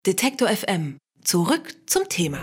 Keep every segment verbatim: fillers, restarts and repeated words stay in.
Detektor F M. Zurück zum Thema.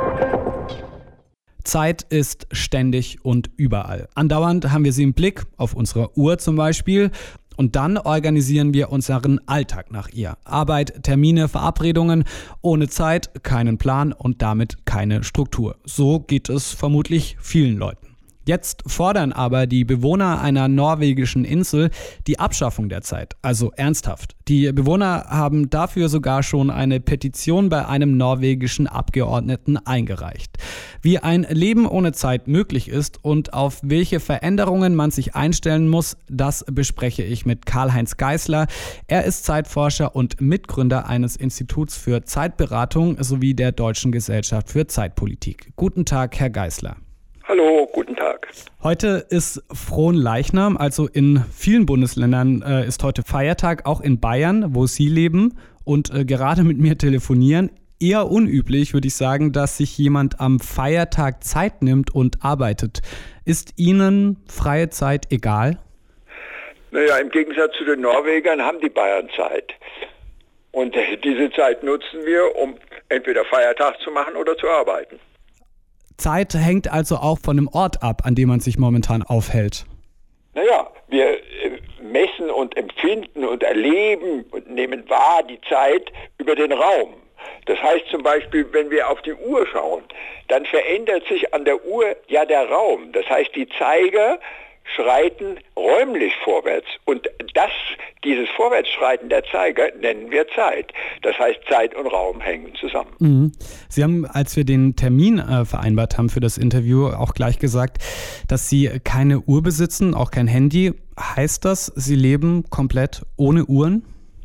Zeit ist ständig und überall. Andauernd haben wir sie im Blick, auf unserer Uhr zum Beispiel. Und dann organisieren wir unseren Alltag nach ihr. Arbeit, Termine, Verabredungen, ohne Zeit, keinen Plan und damit keine Struktur. So geht es vermutlich vielen Leuten. Jetzt fordern aber die Bewohner einer norwegischen Insel die Abschaffung der Zeit, also ernsthaft. Die Bewohner haben dafür sogar schon eine Petition bei einem norwegischen Abgeordneten eingereicht. Wie ein Leben ohne Zeit möglich ist und auf welche Veränderungen man sich einstellen muss, das bespreche ich mit Karl-Heinz Geisler. Er ist Zeitforscher und Mitgründer eines Instituts für Zeitberatung sowie der Deutschen Gesellschaft für Zeitpolitik. Guten Tag, Herr Geisler. Hallo, guten Tag. Heute ist Fronleichnam, also in vielen Bundesländern äh, ist heute Feiertag, auch in Bayern, wo Sie leben und äh, gerade mit mir telefonieren. Eher unüblich, würde ich sagen, dass sich jemand am Feiertag Zeit nimmt und arbeitet. Ist Ihnen freie Zeit egal? Naja, im Gegensatz zu den Norwegern haben die Bayern Zeit. Und äh, diese Zeit nutzen wir, um entweder Feiertag zu machen oder zu arbeiten. Zeit hängt also auch von dem Ort ab, an dem man sich momentan aufhält. Naja, wir äh, messen und empfinden und erleben und nehmen wahr die Zeit über den Raum. Das heißt zum Beispiel, wenn wir auf die Uhr schauen, dann verändert sich an der Uhr ja der Raum. Das heißt, die Zeiger schreiten räumlich vorwärts und das, dieses Vorwärtsschreiten der Zeiger nennen wir Zeit. Das heißt, Zeit und Raum hängen zusammen. Mhm. Sie haben, als wir den Termin äh, vereinbart haben für das Interview, auch gleich gesagt, dass Sie keine Uhr besitzen, auch kein Handy. Heißt das, Sie leben komplett ohne Uhren?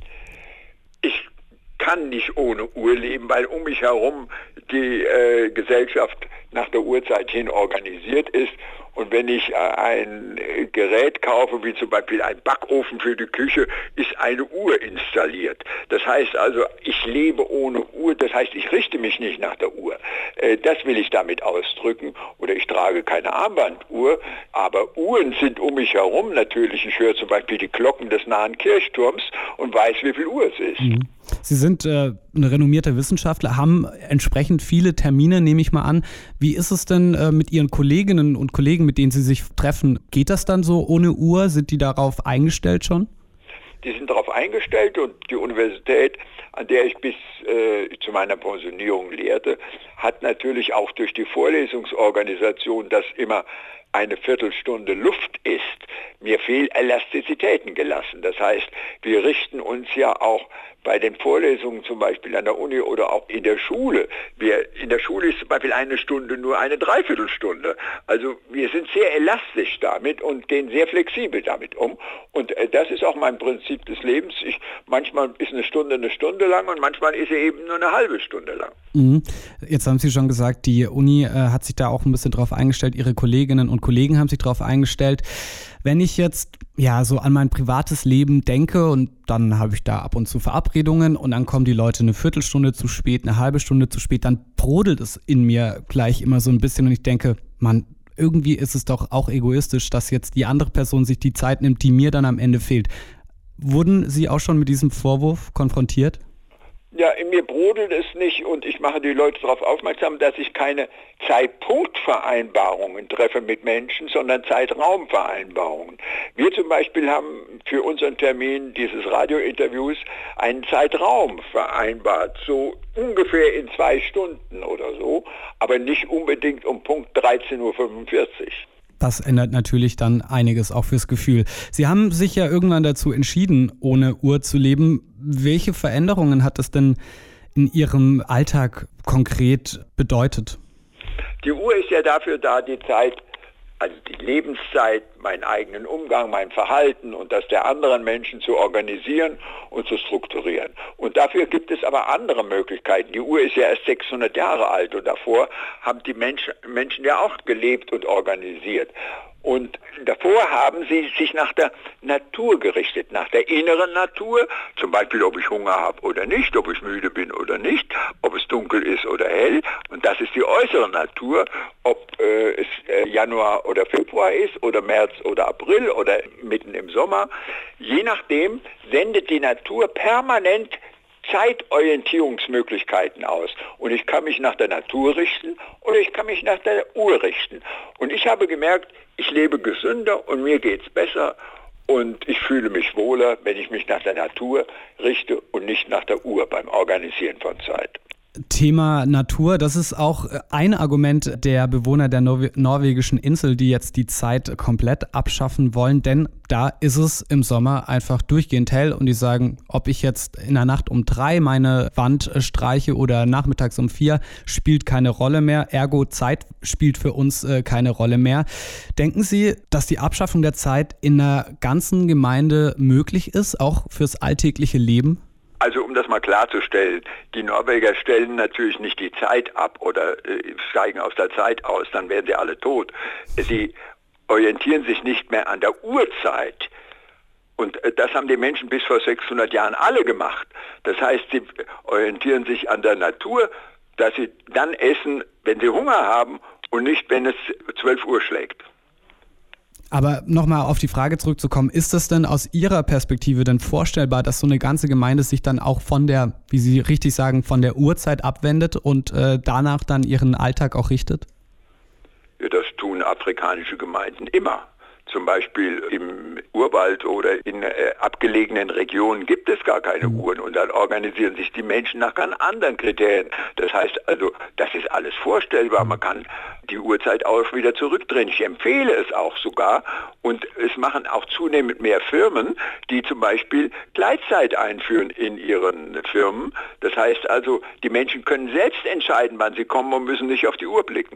Ich kann nicht ohne Uhr leben, weil um mich herum die äh, Gesellschaft nach der Uhrzeit hin organisiert ist. Und wenn ich äh, ein äh, Gerät kaufe, wie zum Beispiel ein Backofen für die Küche, ist eine Uhr installiert. Das heißt also, ich lebe ohne Uhr, das heißt, ich richte mich nicht nach der Uhr. Äh, das will ich damit ausdrücken. Oder ich trage keine Armbanduhr, aber Uhren sind um mich herum natürlich. Ich höre zum Beispiel die Glocken des nahen Kirchturms und weiß, wie viel Uhr es ist. Mhm. Sie sind äh, ein renommierter Wissenschaftler, haben entsprechend viele Termine, nehme ich mal an. Wie ist es denn äh, mit Ihren Kolleginnen und Kollegen, mit denen Sie sich treffen? Geht das dann so ohne Uhr? Sind die darauf eingestellt schon? Die sind darauf eingestellt und die Universität, an der ich bis äh, zu meiner Pensionierung lehrte, hat natürlich auch durch die Vorlesungsorganisation, dass immer eine Viertelstunde Luft ist, mir viel Elastizitäten gelassen. Das heißt, wir richten uns ja auch bei den Vorlesungen zum Beispiel an der Uni oder auch in der Schule. Wir, in der Schule ist zum Beispiel eine Stunde nur eine Dreiviertelstunde. Also wir sind sehr elastisch damit und gehen sehr flexibel damit um. Und äh, das ist auch mein Prinzip des Lebens. Ich, manchmal ist eine Stunde eine Stunde lang und manchmal ist sie eben nur eine halbe Stunde lang. Mhm. Jetzt haben Sie schon gesagt, die Uni äh, hat sich da auch ein bisschen drauf eingestellt. Ihre Kolleginnen und Kollegen haben sich drauf eingestellt. Wenn ich jetzt ja so an mein privates Leben denke und dann habe ich da ab und zu Verabredungen und dann kommen die Leute eine Viertelstunde zu spät, eine halbe Stunde zu spät, dann brodelt es in mir gleich immer so ein bisschen und ich denke, Mann, irgendwie ist es doch auch egoistisch, dass jetzt die andere Person sich die Zeit nimmt, die mir dann am Ende fehlt. Wurden Sie auch schon mit diesem Vorwurf konfrontiert? Ja, in mir brodelt es nicht und ich mache die Leute darauf aufmerksam, dass ich keine Zeitpunktvereinbarungen treffe mit Menschen, sondern Zeitraumvereinbarungen. Wir zum Beispiel haben für unseren Termin dieses Radiointerviews einen Zeitraum vereinbart, so ungefähr in zwei Stunden oder so, aber nicht unbedingt um Punkt dreizehn Uhr fünfundvierzig. Das ändert natürlich dann einiges auch fürs Gefühl. Sie haben sich ja irgendwann dazu entschieden, ohne Uhr zu leben. Welche Veränderungen hat das denn in Ihrem Alltag konkret bedeutet? Die Uhr ist ja dafür da, die Zeit, also die Lebenszeit, meinen eigenen Umgang, mein Verhalten und das der anderen Menschen zu organisieren und zu strukturieren. Und dafür gibt es aber andere Möglichkeiten. Die Uhr ist ja erst sechshundert Jahre alt und davor haben die Menschen, Menschen ja auch gelebt und organisiert. Und davor haben sie sich nach der Natur gerichtet, nach der inneren Natur, zum Beispiel ob ich Hunger habe oder nicht, ob ich müde bin oder nicht, ob es dunkel ist oder hell. Und das ist die äußere Natur, ob äh, es äh, Januar oder Februar ist oder März oder April oder mitten im Sommer. Je nachdem sendet die Natur permanent Zeitorientierungsmöglichkeiten aus. Und ich kann mich nach der Natur richten oder ich kann mich nach der Uhr richten. Und ich habe gemerkt, ich lebe gesünder und mir geht's besser und ich fühle mich wohler, wenn ich mich nach der Natur richte und nicht nach der Uhr beim Organisieren von Zeit. Thema Natur, das ist auch ein Argument der Bewohner der Nor- norwegischen Insel, die jetzt die Zeit komplett abschaffen wollen, denn da ist es im Sommer einfach durchgehend hell und die sagen, ob ich jetzt in der Nacht um drei meine Wand streiche oder nachmittags um vier, spielt keine Rolle mehr, ergo Zeit spielt für uns äh, keine Rolle mehr. Denken Sie, dass die Abschaffung der Zeit in der ganzen Gemeinde möglich ist, auch fürs alltägliche Leben? Also um das mal klarzustellen, die Norweger stellen natürlich nicht die Zeit ab oder äh, steigen aus der Zeit aus, dann wären sie alle tot. Sie orientieren sich nicht mehr an der Uhrzeit. Und äh, das haben die Menschen bis vor sechshundert Jahren alle gemacht. Das heißt, sie orientieren sich an der Natur, dass sie dann essen, wenn sie Hunger haben und nicht, wenn es zwölf Uhr schlägt. Aber nochmal auf die Frage zurückzukommen, ist es denn aus Ihrer Perspektive denn vorstellbar, dass so eine ganze Gemeinde sich dann auch von der, wie Sie richtig sagen, von der Uhrzeit abwendet und äh, danach dann ihren Alltag auch richtet? Ja, das tun afrikanische Gemeinden immer. Zum Beispiel im Urwald oder in äh, abgelegenen Regionen gibt es gar keine mhm. Uhren und dann organisieren sich die Menschen nach ganz anderen Kriterien. Das heißt also, das ist alles vorstellbar. Man kann die Uhrzeit auch wieder zurückdrehen. Ich empfehle es auch sogar und es machen auch zunehmend mehr Firmen, die zum Beispiel Gleitzeit einführen in ihren Firmen. Das heißt also, die Menschen können selbst entscheiden, wann sie kommen und müssen nicht auf die Uhr blicken.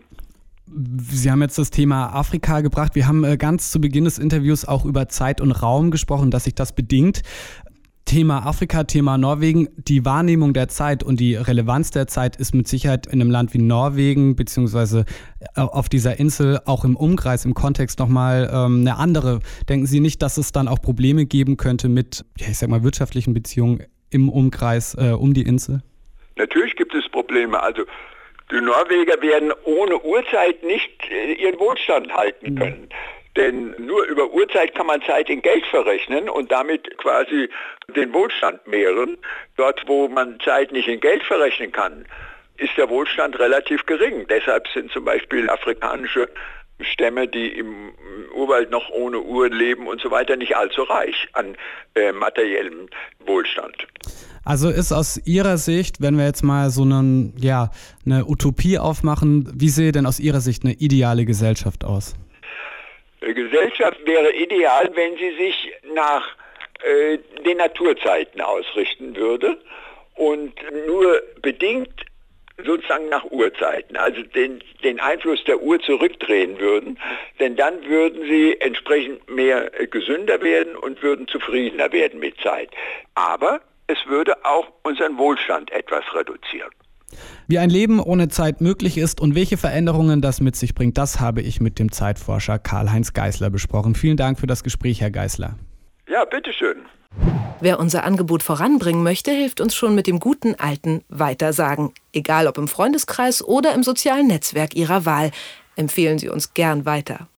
Sie haben jetzt das Thema Afrika gebracht. Wir haben ganz zu Beginn des Interviews auch über Zeit und Raum gesprochen, dass sich das bedingt. Thema Afrika, Thema Norwegen. Die Wahrnehmung der Zeit und die Relevanz der Zeit ist mit Sicherheit in einem Land wie Norwegen beziehungsweise auf dieser Insel auch im Umkreis, im Kontext nochmal ähm, eine andere. Denken Sie nicht, dass es dann auch Probleme geben könnte mit, ja, ich sag mal, wirtschaftlichen Beziehungen im Umkreis äh, um die Insel? Natürlich gibt es Probleme. Also die Norweger werden ohne Uhrzeit nicht äh, ihren Wohlstand halten können. Mhm. Denn nur über Uhrzeit kann man Zeit in Geld verrechnen und damit quasi den Wohlstand mehren. Dort, wo man Zeit nicht in Geld verrechnen kann, ist der Wohlstand relativ gering. Deshalb sind zum Beispiel afrikanische Stämme, die im Urwald noch ohne Uhr leben und so weiter, nicht allzu reich an äh, materiellem Wohlstand. Also ist aus Ihrer Sicht, wenn wir jetzt mal so einen, ja, eine Utopie aufmachen, wie sähe denn aus Ihrer Sicht eine ideale Gesellschaft aus? Eine Gesellschaft wäre ideal, wenn sie sich nach äh, den Naturzeiten ausrichten würde und nur bedingt sozusagen nach Uhrzeiten, also den, den Einfluss der Uhr zurückdrehen würden, denn dann würden sie entsprechend mehr äh, gesünder werden und würden zufriedener werden mit Zeit. Aber es würde auch unseren Wohlstand etwas reduzieren. Wie ein Leben ohne Zeit möglich ist und welche Veränderungen das mit sich bringt, das habe ich mit dem Zeitforscher Karl-Heinz Geisler besprochen. Vielen Dank für das Gespräch, Herr Geisler. Ja, bitteschön. Wer unser Angebot voranbringen möchte, hilft uns schon mit dem guten alten Weitersagen. Egal ob im Freundeskreis oder im sozialen Netzwerk Ihrer Wahl. Empfehlen Sie uns gern weiter.